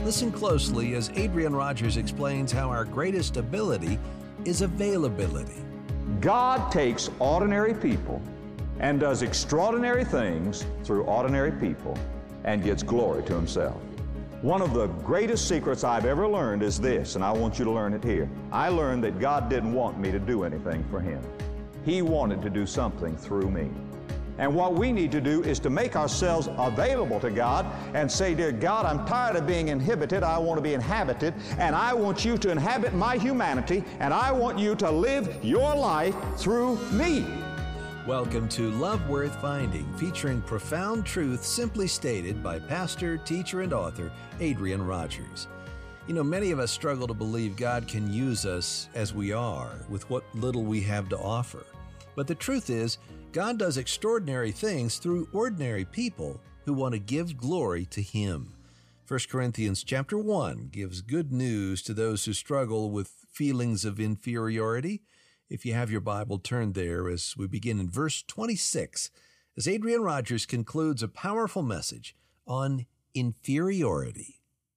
Listen closely as Adrian Rogers explains how our greatest ability is availability. God takes ordinary people and does extraordinary things through ordinary people and gets glory to Himself. One of the greatest secrets I've ever learned is this, and I want you to learn it here. I learned that God didn't want me to do anything for Him. He wanted to do something through me. And what we need to do is to make ourselves available to God and say, dear God, I'm tired of being inhibited. I want to be inhabited, and I want you to inhabit my humanity, and I want you to live your life through me. Welcome to Love Worth Finding, featuring profound truth simply stated by pastor, teacher, and author Adrian Rogers. You know, many of us struggle to believe God can use us as we are, with what little we have to offer. But the truth is, God does extraordinary things through ordinary people who want to give glory to Him. 1 Corinthians chapter 1 gives good news to those who struggle with feelings of inferiority. If you have your Bible, turn there as we begin in verse 26, as Adrian Rogers concludes a powerful message on inferiority.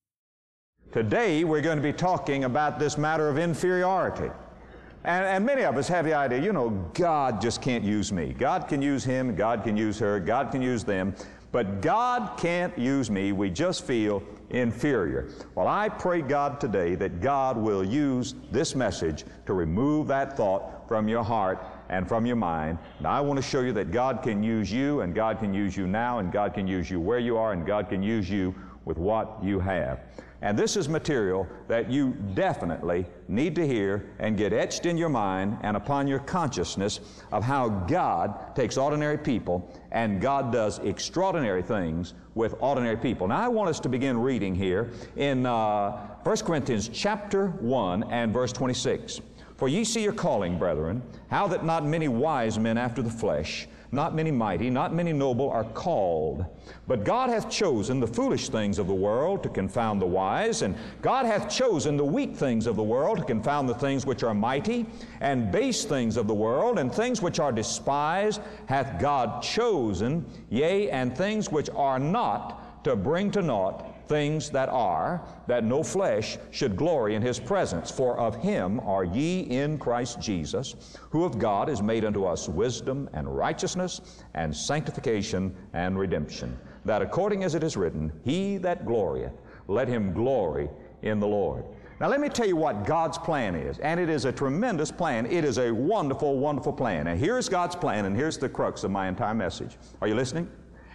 Today we're going to be talking about this matter of inferiority. And many of us have the idea, God just can't use me. God can use him, God can use her, God can use them, but God can't use me. We just feel inferior. Well, I pray God today that God will use this message to remove that thought from your heart and from your mind. Now, I want to show you that God can use you, and God can use you now, and God can use you where you are, and God can use you with what you have. And this is material that you definitely need to hear and get etched in your mind and upon your consciousness of how God takes ordinary people and God does extraordinary things with ordinary people. Now, I want us to begin reading here in 1 Corinthians chapter 1 and verse 26. For ye see your calling, brethren, how that not many wise men after the flesh, not many mighty, not many noble are called. But God hath chosen the foolish things of the world to confound the wise, and God hath chosen the weak things of the world to confound the things which are mighty, and base things of the world, and things which are despised hath God chosen, yea, and things which are not, to bring to naught things that are, that no flesh should glory in His presence. For of Him are ye in Christ Jesus, who of God is made unto us wisdom and righteousness and sanctification and redemption, that according as it is written, He that glorieth, let him glory in the Lord. Now let me tell you what God's plan is, and it is a tremendous plan. It is a wonderful, wonderful plan. And here's God's plan, and here's the crux of my entire message. Are you listening?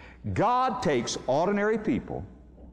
God takes ordinary people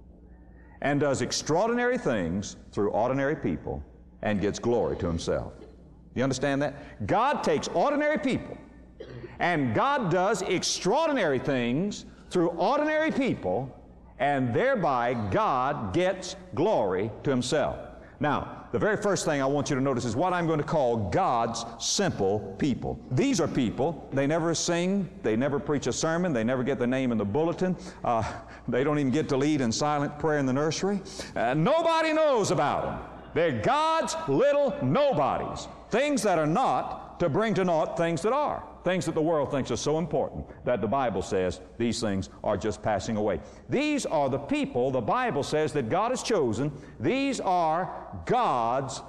and does extraordinary things through ordinary people and gets glory to Himself. Do you understand that? God takes ordinary people and God does extraordinary things through ordinary people, and thereby God gets glory to Himself. Now, the very first thing I want you to notice is what I'm going to call God's simple people. These are people, they never sing, they never preach a sermon, they never get their name in the bulletin, they don't even get to lead in silent prayer in the nursery. Nobody knows about them. They're God's little nobodies, things that are not to bring to naught things that are. Things that the world thinks are so important that the Bible says these things are just passing away. These are the people the Bible says that God has chosen. These are God's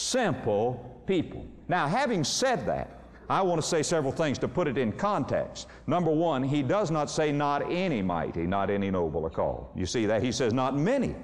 simple people. Now, having said that, I want to say several things to put it in context. Number one, He does not say not any mighty, not any noble are called. You see that? He says not many.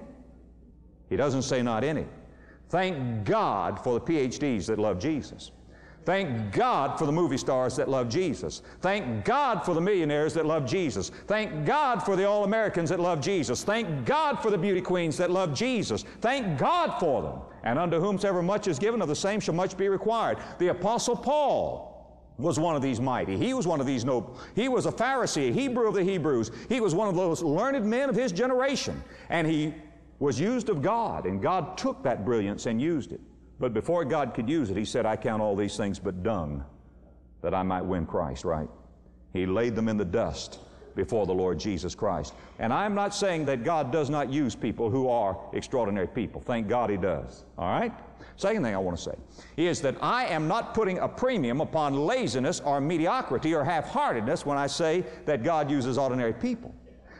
He doesn't say not any. Thank God for the PhDs that love Jesus. Thank God for the movie stars that love Jesus. Thank God for the millionaires that love Jesus. Thank God for the All-Americans that love Jesus. Thank God for the beauty queens that love Jesus. Thank God for them. And unto whomsoever much is given, of the same shall much be required. The Apostle Paul was one of these mighty. He was one of these noble. He was a Pharisee, a Hebrew of the Hebrews. He was one of those learned men of his generation. And he was used of God, and God took that brilliance and used it. But before God could use it, He said, I count all these things but dung, that I might win Christ, right? He laid them in the dust before the Lord Jesus Christ. And I'm not saying that God does not use people who are extraordinary people. Thank God He does, all right? Second thing I want to say is that I am not putting a premium upon laziness or mediocrity or half-heartedness when I say that God uses ordinary people.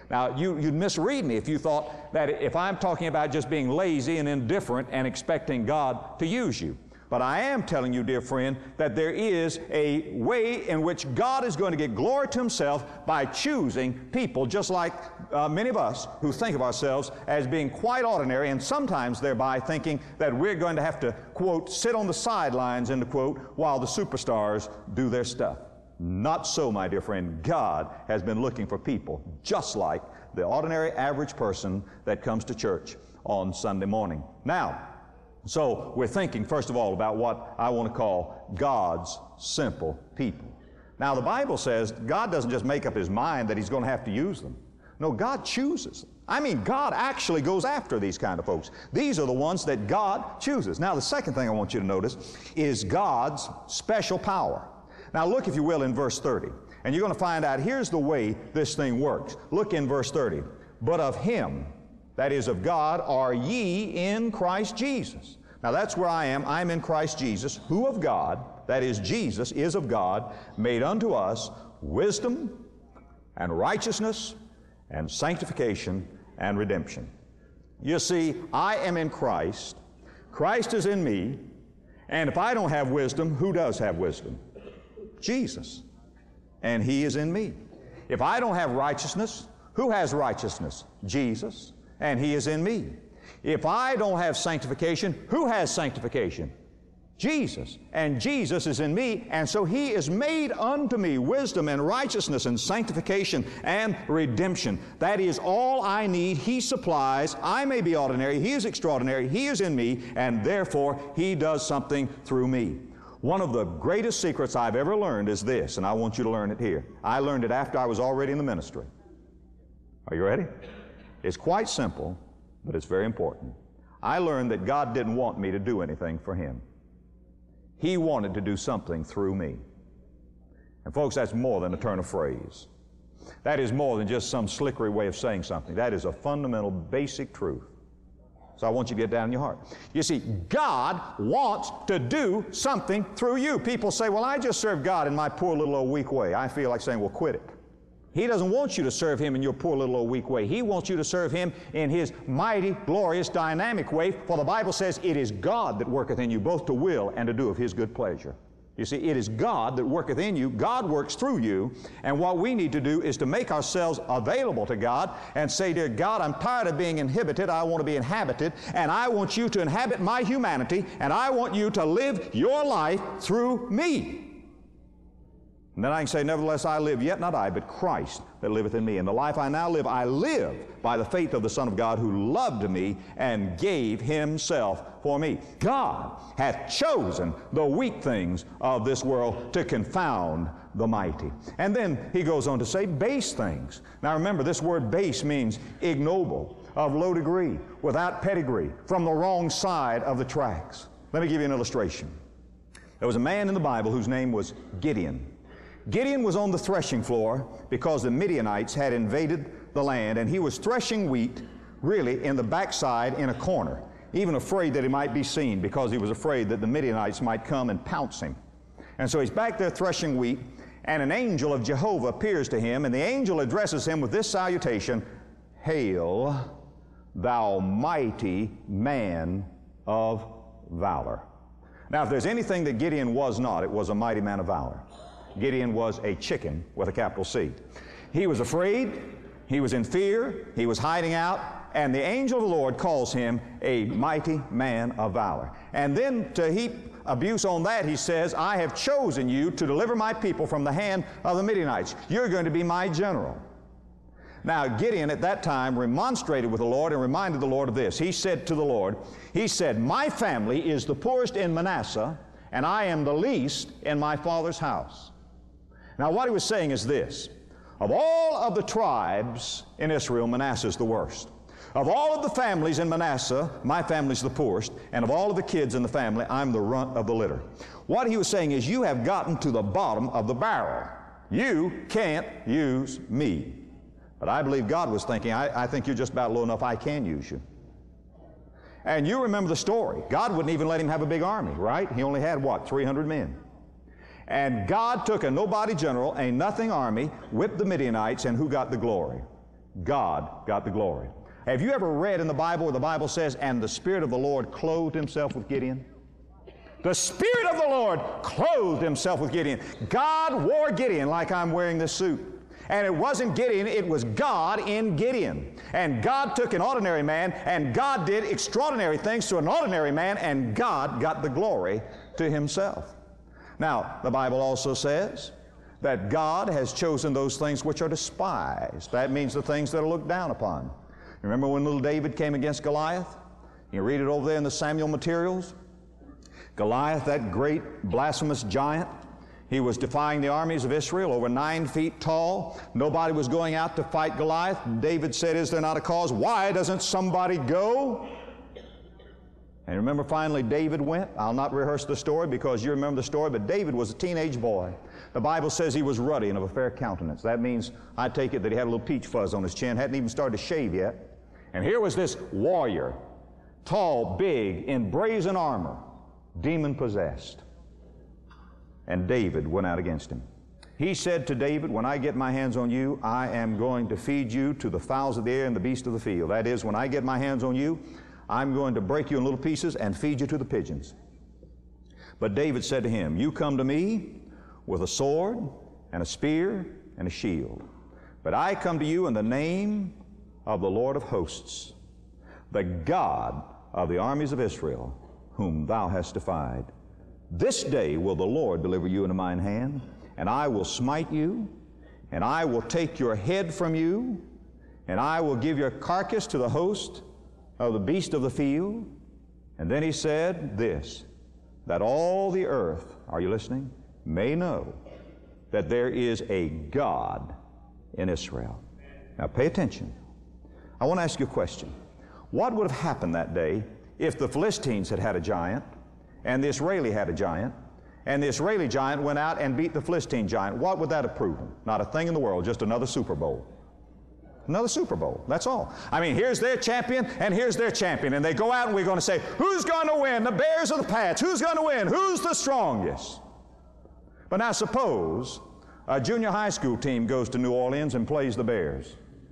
Now, you'd misread me if you thought that if I'm talking about just being lazy and indifferent and expecting God to use you. But I am telling you, dear friend, that there is a way in which God is going to get glory to Himself by choosing people just like many of us who think of ourselves as being quite ordinary, and sometimes thereby thinking that we're going to have to, quote, sit on the sidelines, end quote, while the superstars do their stuff. Not so, my dear friend. God has been looking for people just like the ordinary average person that comes to church on Sunday morning. Now, so we're thinking, first of all, about what I want to call God's simple people. Now, the Bible says God doesn't just make up His mind that He's going to have to use them. No, God chooses them. I mean, God actually goes after these kind of folks. These are the ones that God chooses. Now, the second thing I want you to notice is God's special power. Now, look, if you will, in verse 30. And you're going to find out, here's the way this thing works. Look in verse 30. But of Him, that is of God, are ye in Christ Jesus. Now that's where I am. I'm in Christ Jesus, who of God, that is Jesus, is of God, made unto us wisdom and righteousness and sanctification and redemption. You see, I am in Christ. Christ is in me. And if I don't have wisdom, who does have wisdom? Jesus. And He is in me. If I don't have righteousness, who has righteousness? Jesus. And He is in me. If I don't have sanctification, who has sanctification? Jesus. And Jesus is in me, and so He is made unto me wisdom and righteousness and sanctification and redemption. That is all I need. He supplies. I may be ordinary. He is extraordinary. He is in me, and therefore He does something through me. One of the greatest secrets I've ever learned is this, and I want you to learn it here. I learned it after I was already in the ministry. Are you ready? It's quite simple, but it's very important. I learned that God didn't want me to do anything for Him. He wanted to do something through me. And folks, that's more than a turn of phrase. That is more than just some slickery way of saying something. That is a fundamental, basic truth. So I want you to get down in your heart. You see, God wants to do something through you. People say, well, I just serve God in my poor little old weak way. I feel like saying, well, quit it. He doesn't want you to serve Him in your poor little old weak way. He wants you to serve Him in His mighty, glorious, dynamic way. For the Bible says it is God that worketh in you both to will and to do of His good pleasure. You see, it is God that worketh in you. God works through you. And what we need to do is to make ourselves available to God and say, dear God, I'm tired of being inhibited. I want to be inhabited. And I want you to inhabit my humanity. And I want you to live your life through me. And then I can say, nevertheless, I live, yet not I, but Christ that liveth in me. And the life I now live, I live by the faith of the Son of God who loved me and gave Himself for me. God hath chosen the weak things of this world to confound the mighty. And then he goes on to say base things. Now remember, this word base means ignoble, of low degree, without pedigree, from the wrong side of the tracks. Let me give you an illustration. There was a man in the Bible whose name was Gideon. Gideon was on the threshing floor because the Midianites had invaded the land, and he was threshing wheat really in the backside in a corner, even afraid that he might be seen because he was afraid that the Midianites might come and pounce him. And so he's back there threshing wheat, and an angel of Jehovah appears to him, and the angel addresses him with this salutation, Hail, thou mighty man of valor. Now, if there's anything that Gideon was not, it was a mighty man of valor. Gideon was a chicken with a capital C. He was afraid, he was in fear, he was hiding out, and the angel of the Lord calls him a mighty man of valor. And then to heap abuse on that, he says, I have chosen you to deliver my people from the hand of the Midianites. You're going to be my general. Now, Gideon at that time remonstrated with the Lord and reminded the Lord of this. He said to the Lord, he said, my family is the poorest in Manasseh, and I am the least in my father's house. Now, what he was saying is this. Of all of the tribes in Israel, Manasseh is the worst. Of all of the families in Manasseh, my family's the poorest, and of all of the kids in the family, I'm the runt of the litter. What he was saying is, you have gotten to the bottom of the barrel. You can't use me. But I believe God was thinking, I think you're just about low enough I can use you. And you remember the story. God wouldn't even let him have a big army, right? He only had, what, 300 men. And God took a nobody general, a nothing army, whipped the Midianites, and who got the glory? God got the glory. Have you ever read in the Bible where the Bible says, and the Spirit of the Lord clothed himself with Gideon? The Spirit of the Lord clothed himself with Gideon. God wore Gideon like I'm wearing this suit. And it wasn't Gideon, it was God in Gideon. And God took an ordinary man, and God did extraordinary things to an ordinary man, and God got the glory to himself. Now, the Bible also says that God has chosen those things which are despised. That means the things that are looked down upon. Remember when little David came against Goliath? You read it over there in the Samuel materials. Goliath, that great blasphemous giant, he was defying the armies of Israel, over 9 feet tall. Nobody was going out to fight Goliath. David said, is there not a cause? Why doesn't somebody go? And remember, finally, David went. I'll not rehearse the story because you remember the story, but David was a teenage boy. The Bible says he was ruddy and of a fair countenance. That means, I take it, that he had a little peach fuzz on his chin, hadn't even started to shave yet. And here was this warrior, tall, big, in brazen armor, demon-possessed. And David went out against him. He said to David, when I get my hands on you, I am going to feed you to the fowls of the air and the beasts of the field. That is, when I get my hands on you, I'm going to break you in little pieces and feed you to the pigeons. But David said to him, you come to me with a sword and a spear and a shield. But I come to you in the name of the Lord of hosts, the God of the armies of Israel, whom thou hast defied. This day will the Lord deliver you into mine hand, and I will smite you, and I will take your head from you, and I will give your carcass to the host of the beast of the field. And then he said this, that all the earth, are you listening, may know that there is a God in Israel. Now pay attention. I want to ask you a question. What would have happened that day if the Philistines had had a giant, and the Israeli had a giant, and the Israeli giant went out and beat the Philistine giant? What would that have proven? Not a thing in the world, just another Super Bowl. Another Super Bowl, that's all. I mean, here's their champion, and here's their champion, and they go out and we're going to say, who's going to win, the Bears or the Pats? Who's going to win? Who's the strongest? But now suppose a junior high school team goes to New Orleans and plays the Bears.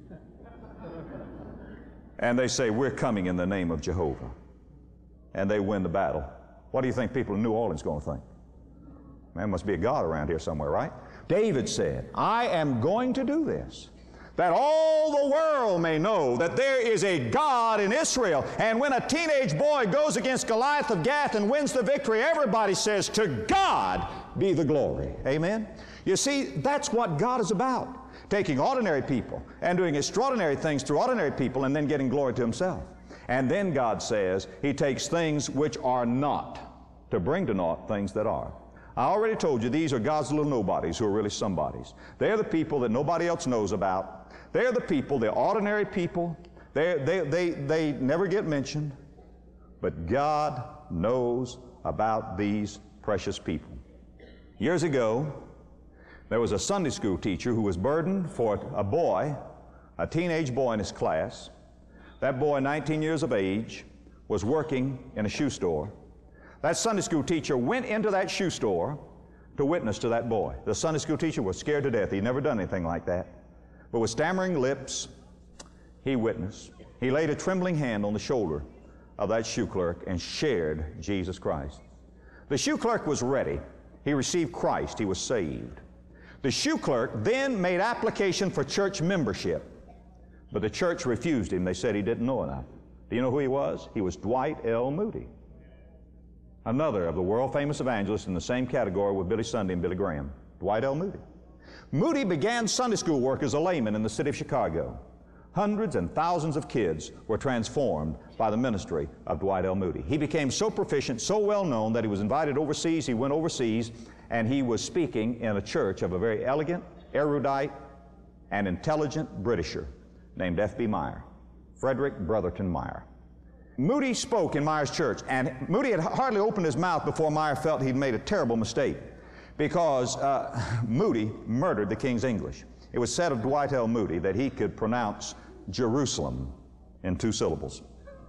And they say, we're coming in the name of Jehovah. And they win the battle. What do you think people in New Orleans are going to think? Man, must be a God around here somewhere, right? David said, I am going to do this, that all the world may know that there is a God in Israel. And when a teenage boy goes against Goliath of Gath and wins the victory, everybody says, to God be the glory. Amen? You see, that's what God is about. Taking ordinary people and doing extraordinary things through ordinary people and then getting glory to himself. And then God says he takes things which are not to bring to naught things that are. I already told you these are God's little nobodies who are really somebodies. They're the people that nobody else knows about. They're the people, they're ordinary people. They never get mentioned. But God knows about these precious people. Years ago, there was a Sunday school teacher who was burdened for a boy, a teenage boy in his class. That boy, 19 years of age, was working in a shoe store. That Sunday school teacher went into that shoe store to witness to that boy. The Sunday school teacher was scared to death. He'd never done anything like that. But with stammering lips, he witnessed. He laid a trembling hand on the shoulder of that shoe clerk and shared Jesus Christ. The shoe clerk was ready. He received Christ. He was saved. The shoe clerk then made application for church membership, but the church refused him. They said he didn't know enough. Do you know who he was? He was Dwight L. Moody, another of the world-famous evangelists in the same category with Billy Sunday and Billy Graham. Dwight L. Moody. Moody began Sunday school work as a layman in the city of Chicago. Hundreds and thousands of kids were transformed by the ministry of Dwight L. Moody. He became so proficient, so well known that he was invited overseas. He went overseas and he was speaking in a church of a very elegant, erudite, and intelligent Britisher named F.B. Meyer, Frederick Brotherton Meyer. Moody spoke in Meyer's church, and Moody had hardly opened his mouth before Meyer felt he'd made a terrible mistake, because Moody murdered the King's English. It was said of Dwight L. Moody that he could pronounce Jerusalem in 2 syllables.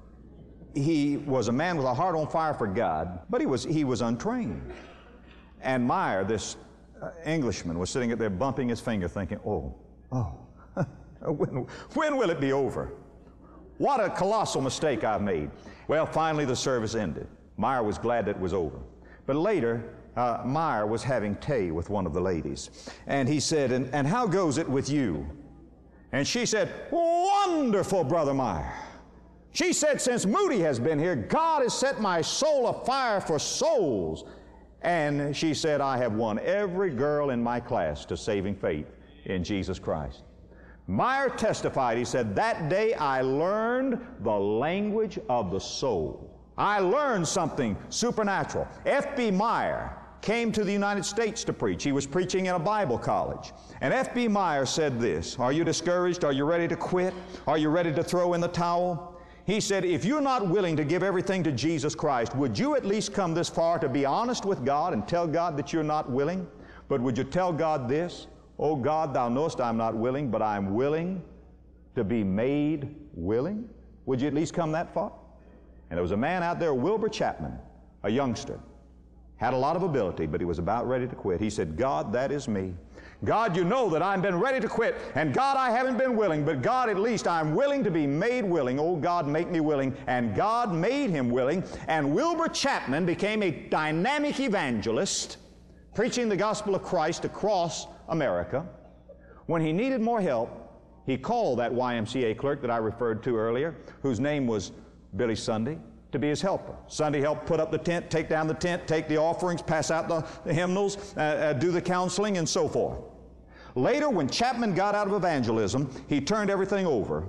He was a man with a heart on fire for God, but he was untrained. And Meyer, this Englishman, was sitting there bumping his finger thinking, oh, When will it be over? What a colossal mistake I've made. Well, finally the service ended. Meyer was glad that it was over. But later, Meyer was having tea with one of the ladies. And he said, and how goes it with you? And she said, wonderful, Brother Meyer. She said, since Moody has been here, God has set my soul afire for souls. And she said, I have won every girl in my class to saving faith in Jesus Christ. Meyer testified, he said, that day I learned the language of the soul. I learned something supernatural. F.B. Meyer came to the United States to preach. He was preaching in a Bible college. And F.B. Meyer said this, are you discouraged? Are you ready to quit? Are you ready to throw in the towel? He said, if you're not willing to give everything to Jesus Christ, would you at least come this far to be honest with God and tell God that you're not willing? But would you tell God this? Oh God, thou knowest I'm not willing, but I'm willing to be made willing. Would you at least come that far? And there was a man out there, Wilbur Chapman, a youngster, had a lot of ability, but he was about ready to quit. He said, God, that is me. God, you know that I've been ready to quit, and God, I haven't been willing, but God, at least I'm willing to be made willing. Oh God, make me willing. And God made him willing, and Wilbur Chapman became a dynamic evangelist, preaching the gospel of Christ across America. When he needed more help, he called that YMCA clerk that I referred to earlier, whose name was Billy Sunday, to be his helper. Sunday helped put up the tent, take down the tent, take the offerings, pass out the hymnals, do the counseling, and so forth. Later, when Chapman got out of evangelism, he turned everything over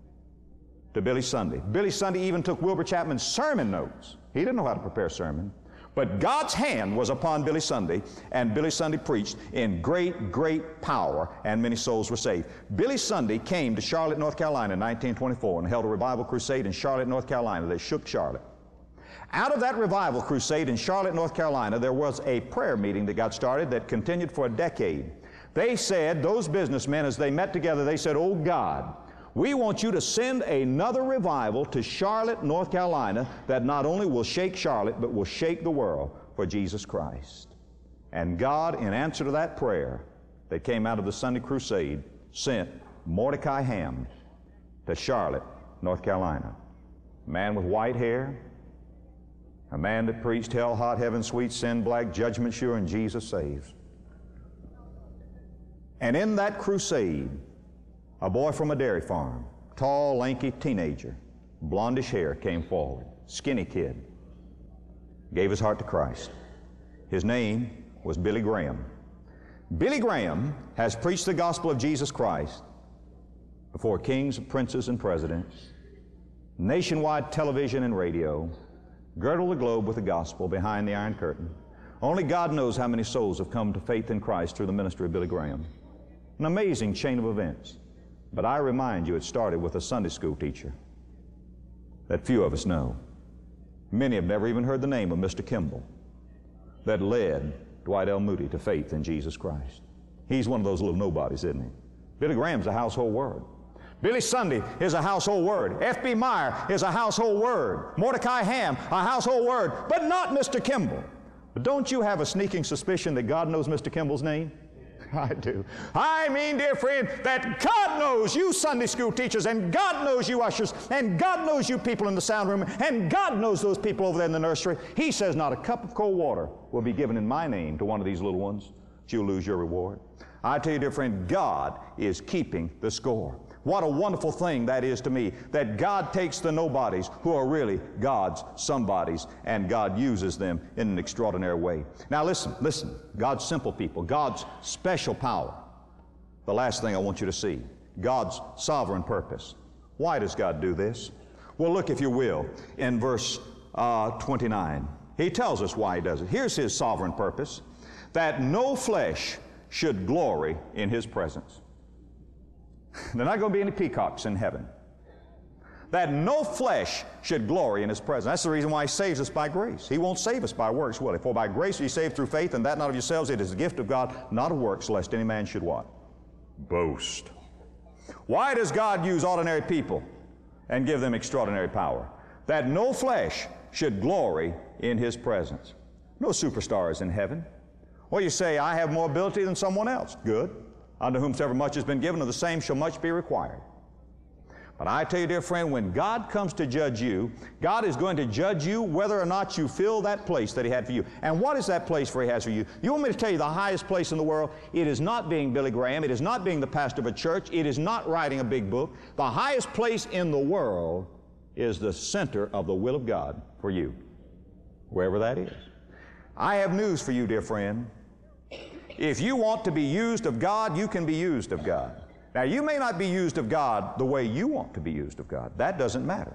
to Billy Sunday. Billy Sunday even took Wilbur Chapman's sermon notes. He didn't know how to prepare a sermon. But God's hand was upon Billy Sunday, and Billy Sunday preached in great, great power, and many souls were saved. Billy Sunday came to Charlotte, North Carolina in 1924 and held a revival crusade in Charlotte, North Carolina. They shook Charlotte. Out of that revival crusade in Charlotte, North Carolina, there was a prayer meeting that got started that continued for a decade. They said, those businessmen, as they met together, they said, oh God, we want you to send another revival to Charlotte, North Carolina, that not only will shake Charlotte, but will shake the world for Jesus Christ. And God, in answer to that prayer that came out of the Sunday crusade, sent Mordecai Ham to Charlotte, North Carolina. A man with white hair, a man that preached hell hot, heaven sweet, sin black, judgment sure, and Jesus saves. And in that crusade, a boy from a dairy farm, tall, lanky teenager, blondish hair, came forward, skinny kid, gave his heart to Christ. His name was Billy Graham. Billy Graham has preached the gospel of Jesus Christ before kings, princes, and presidents, nationwide television and radio, girdled the globe with the gospel behind the Iron Curtain. Only God knows how many souls have come to faith in Christ through the ministry of Billy Graham. An amazing chain of events. But I remind you, it started with a Sunday school teacher that few of us know. Many have never even heard the name of Mr. Kimball that led Dwight L. Moody to faith in Jesus Christ. He's one of those little nobodies, isn't he? Billy Graham's a household word. Billy Sunday is a household word. F.B. Meyer is a household word. Mordecai Ham, a household word, but not Mr. Kimball. But don't you have a sneaking suspicion that God knows Mr. Kimball's name? I do. I mean, dear friend, that God knows you Sunday school teachers, and God knows you ushers, and God knows you people in the sound room, and God knows those people over there in the nursery. He says not a cup of cold water will be given in my name to one of these little ones. You'll lose your reward. I tell you, dear friend, God is keeping the score. What a wonderful thing that is to me, that God takes the nobodies who are really God's somebodies, and God uses them in an extraordinary way. Now listen, God's simple people, God's special power. The last thing I want you to see, God's sovereign purpose. Why does God do this? Well, look, if you will, in verse 29. He tells us why He does it. Here's His sovereign purpose, that no flesh should glory in His presence. There are not going to be any peacocks in heaven. That no flesh should glory in His presence. That's the reason why He saves us by grace. He won't save us by works, will He? For by grace are ye saved through faith, and that not of yourselves, it is the gift of God, not of works, lest any man should what? Boast. Why does God use ordinary people and give them extraordinary power? That no flesh should glory in His presence. No superstars in heaven. Well, you say, I have more ability than someone else. Good. Unto whomsoever much has been given, of the same shall much be required. But I tell you, dear friend, when God comes to judge you, God is going to judge you whether or not you fill that place that He had for you. And what is that place where He has for you? You want me to tell you the highest place in the world? It is not being Billy Graham. It is not being the pastor of a church. It is not writing a big book. The highest place in the world is the center of the will of God for you, wherever that is. I have news for you, dear friend. If you want to be used of God, you can be used of God. Now, you may not be used of God the way you want to be used of God. That doesn't matter.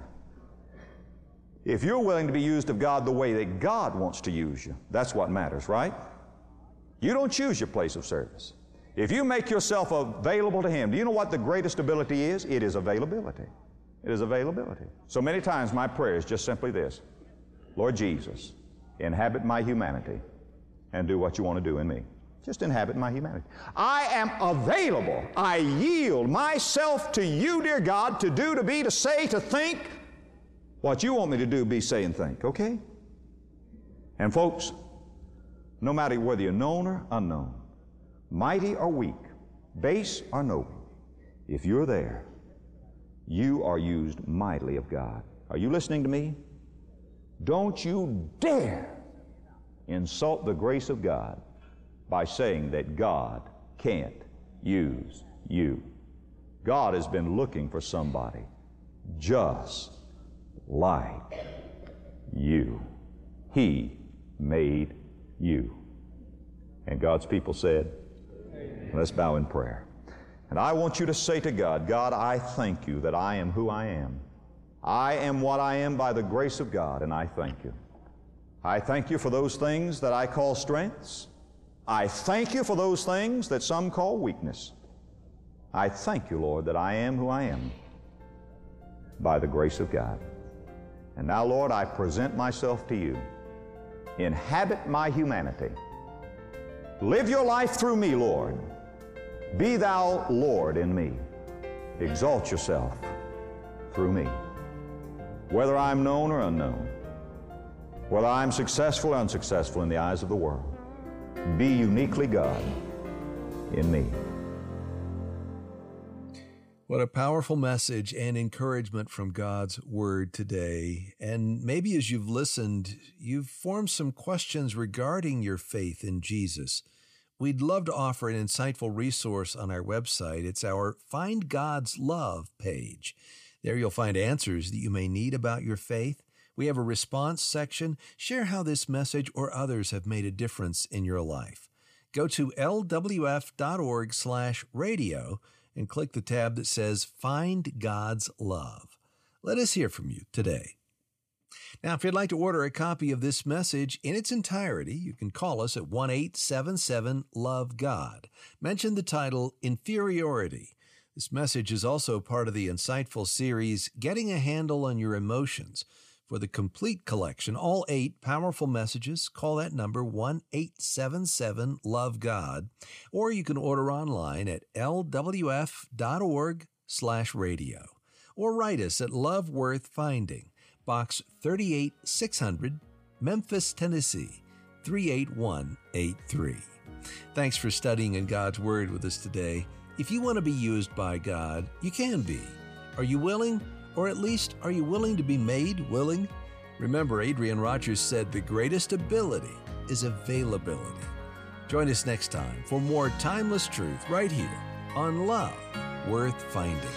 If you're willing to be used of God the way that God wants to use you, that's what matters, right? You don't choose your place of service. If you make yourself available to Him, do you know what the greatest ability is? It is availability. It is availability. So many times my prayer is just simply this: Lord Jesus, inhabit my humanity and do what you want to do in me. Just inhabit my humanity. I am available. I yield myself to you, dear God, to do, to be, to say, to think what you want me to do, be, say, and think, okay? And folks, no matter whether you're known or unknown, mighty or weak, base or noble, if you're there, you are used mightily of God. Are you listening to me? Don't you dare insult the grace of God by saying that God can't use you. God has been looking for somebody just like you. He made you. And God's people said, amen. Let's bow in prayer. And I want you to say to God, God, I thank you that I am who I am. I am what I am by the grace of God, and I thank you. I thank you for those things that I call strengths. I thank you for those things that some call weakness. I thank you, Lord, that I am who I am by the grace of God. And now, Lord, I present myself to you. Inhabit my humanity. Live your life through me, Lord. Be thou Lord in me. Exalt yourself through me. Whether I'm known or unknown, whether I'm successful or unsuccessful in the eyes of the world, be uniquely God in me. What a powerful message and encouragement from God's Word today. And maybe as you've listened, you've formed some questions regarding your faith in Jesus. We'd love to offer an insightful resource on our website. It's our Find God's Love page. There you'll find answers that you may need about your faith. We have a response section. Share how this message or others have made a difference in your life. Go to lwf.org/radio and click the tab that says Find God's Love. Let us hear from you today. Now, if you'd like to order a copy of this message in its entirety, you can call us at 1-877-LOVE-GOD. Mention the title Inferiority. This message is also part of the insightful series Getting a Handle on Your Emotions. For the complete collection, all 8 powerful messages, call that number 1-877-LOVE-GOD, or you can order online at lwf.org/radio, or write us at Love Worth Finding, Box 38600, Memphis, Tennessee, 38183. Thanks for studying in God's Word with us today. If you want to be used by God, you can be. Are you willing? Or at least, are you willing to be made willing? Remember, Adrian Rogers said the greatest ability is availability. Join us next time for more timeless truth right here on Love Worth Finding.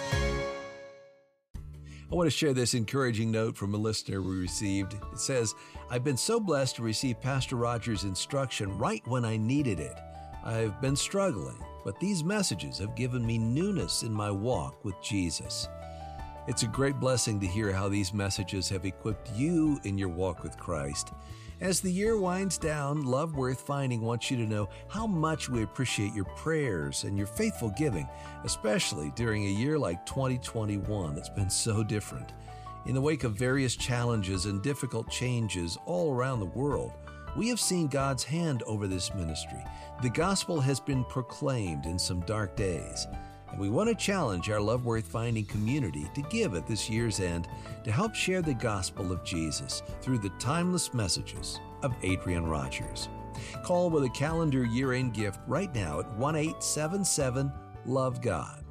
I want to share this encouraging note from a listener we received. It says, I've been so blessed to receive Pastor Rogers' instruction right when I needed it. I've been struggling, but these messages have given me newness in my walk with Jesus. It's a great blessing to hear how these messages have equipped you in your walk with Christ. As the year winds down, Love Worth Finding wants you to know how much we appreciate your prayers and your faithful giving, especially during a year like 2021 that's been so different. In the wake of various challenges and difficult changes all around the world, we have seen God's hand over this ministry. The gospel has been proclaimed in some dark days. And we want to challenge our Love Worth Finding community to give at this year's end to help share the gospel of Jesus through the timeless messages of Adrian Rogers. Call with a calendar year-end gift right now at 1-877-LOVE-GOD.